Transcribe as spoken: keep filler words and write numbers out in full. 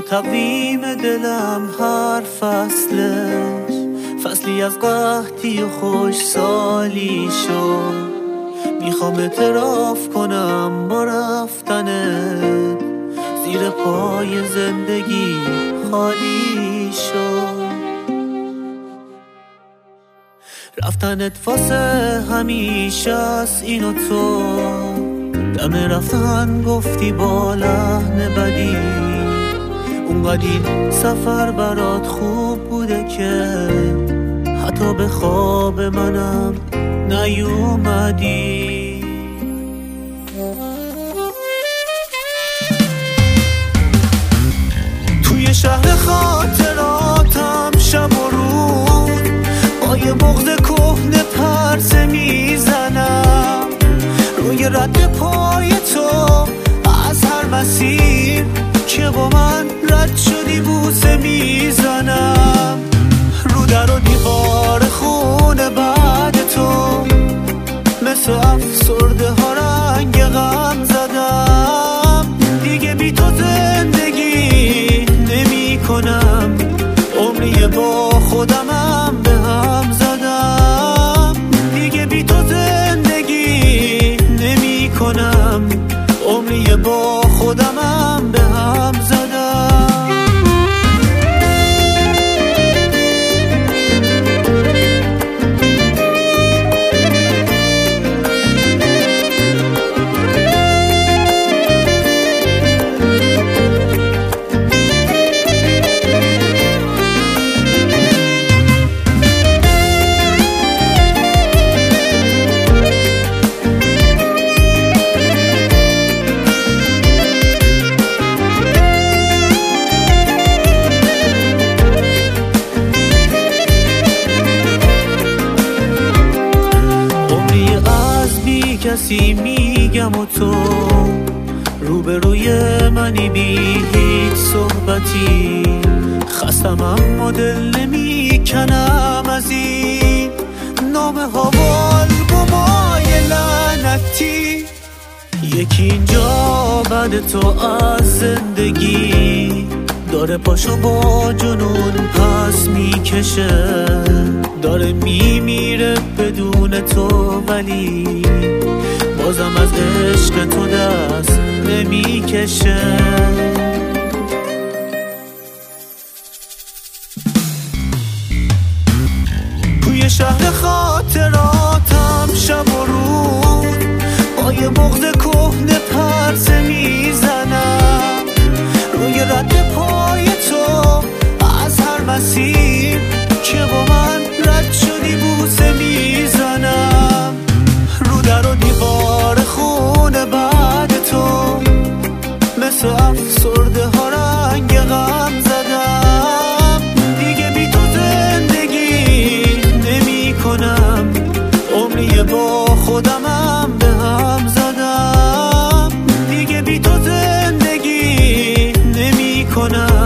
تقویم دلم هر فصلش فصلی از قحطی و خوش سالی شد. میخوام اعتراف کنم با رفتنت زیر پای زندگی خالی شد. رفتنت واسه همیشه است اینو تو دم رفتن گفتی با لحن بدی. اونقدر این سفر برات خوب بوده که حتی به خواب منم نیومدی. توی شهر خاطراتم شب و روز با یه بغض کهنه پرسه میزنم روی رد پای تو از هر مسیر که با من رد شدی بوسه میزنم. رو در و دیوار خونه بعد تو مثل افسرده ها رنگ غم زدم. دیگه بی تو زندگی نمی کنم، عمری با خودمم به هم زدم. دیگه بی تو زندگی نمی کنم، عمری با خودمم به هم زدم. کسی میگم و تو روبروی منی بی هیچ صحبتی. خستم اما دل نمیکنم از این نام هوال گمای لعنتی. یکی اینجا بعد تو از زندگی داره پاشو با جنون پس میکشه. داره میمیره بدون تو ولی بازم از عشق تو دست نمیکشه. توی شهر خاطراتم شب و روز با یه بغض کهنه پرسه میزنم روی رد پای تو از هر مسیر که با من رد شدی بوسه میزنم. رو در و دیوار خونه بعد تو مثل افسرده ها رنگ غم زدم. دیگه بی تو زندگی نمی کنم، عمری با خودمم به هم زدم. دیگه بی تو زندگی نمی کنم،